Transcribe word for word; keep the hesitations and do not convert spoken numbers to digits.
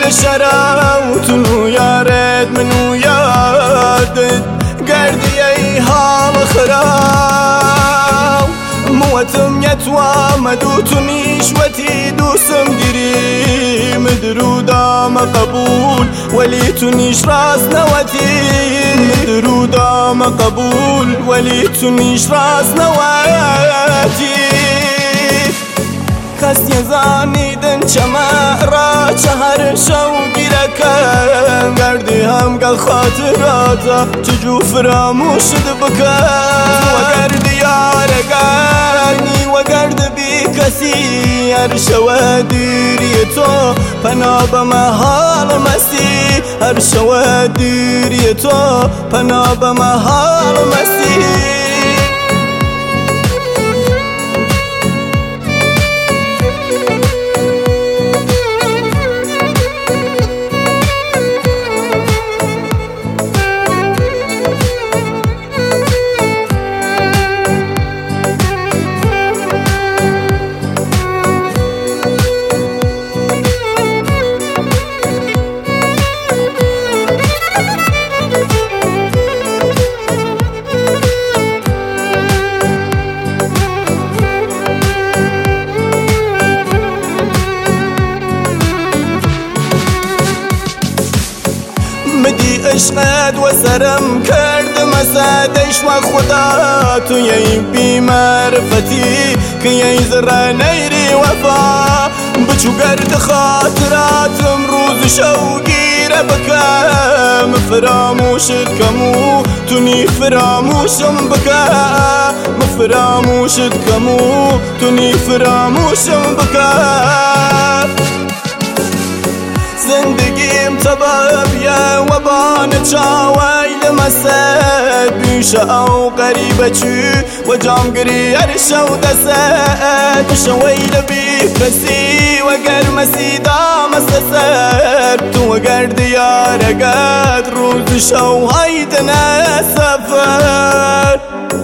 شراوتن ويارد من وياردد قردي اي هام خراو موتم يتوى مدوتني شوتي دوسم قري مدرودا مقبول وليتنيش راس نواتي مدرودا مقبول وليتنيش راس نواتي کس یزانیدن چما را چهر شوقی رکن گردی هم گل خاطراتا چجو فراموشد بکن و گردی یارگانی و گرد بی کسی هر شوه دیری تو پنا بمحال مستی هر شوه دیری تو پنا بمحال مستی مدی عشقت و سرم کرد مسادش و خدا تو یی بی معرفتی که یی ذره نیری وفا بچو گرد خاطراتم روز شوقی را بکم فراموشت کمو تونی فراموشم بکم فراموشت کمو تونی فراموشم بکم زندگیم تبابیه و بان چاوی لمسد بیشه او قریبه چی و جامگری ارشو دست شوی لبی کسی و گرمسی دام سسر تو و گرد یارگد روز شو هایدن سفر